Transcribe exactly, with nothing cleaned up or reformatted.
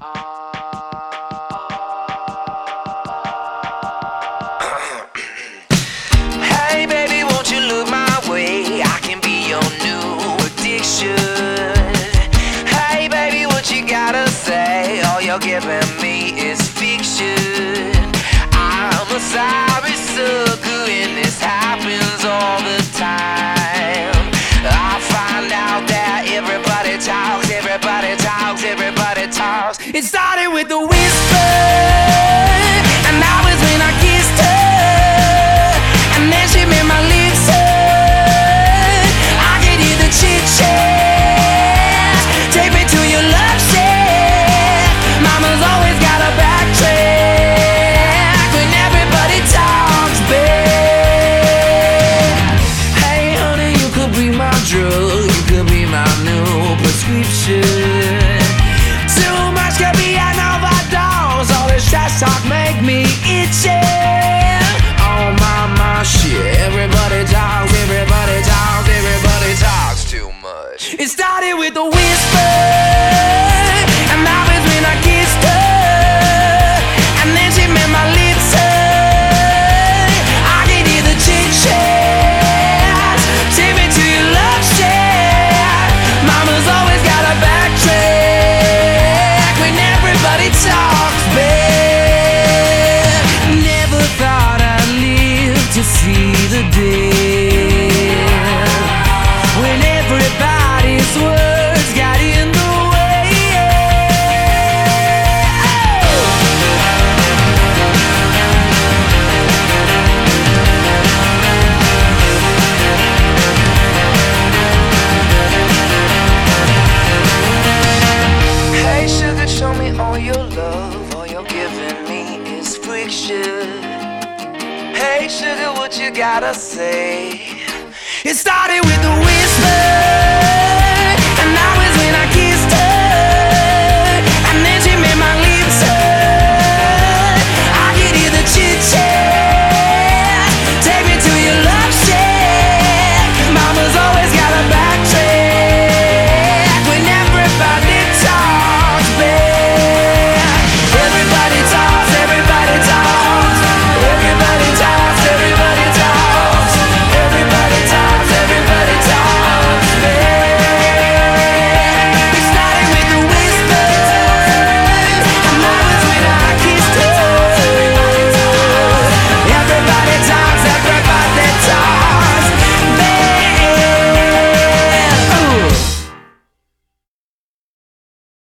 Hey baby, won't you look my way? I can be your new addiction. Hey baby, what you gotta say? All you're giving me is fiction. I'm a sorry sucker and this happens all the time. I find out that everybody talks, everybody talks, everybody talks. It started with a whisper, and that was when I kissed her, and then she made my lips hurt. I could hear the chit chat. Take me to your love shack. Mama's always got a backtrack when everybody talks back. Hey honey, you could be my drug, you could be my new prescription. Too much could be an overdose. All this trash talk make me itchy. Oh my, my shit. Everybody talks, everybody talks, everybody talks too much. It started with a whisper, and that was when I kissed her, and then she made my lips hurt. I could hear the chit chat. Take me to your love shack. Mama's always got a backtrack when everybody talks back. Never thought I'd live to see the day when everybody's words got in the way. Hey sugar, show me all your love. All you're giving me is friction. Hey sugar, what you gotta say? It started with a whisper.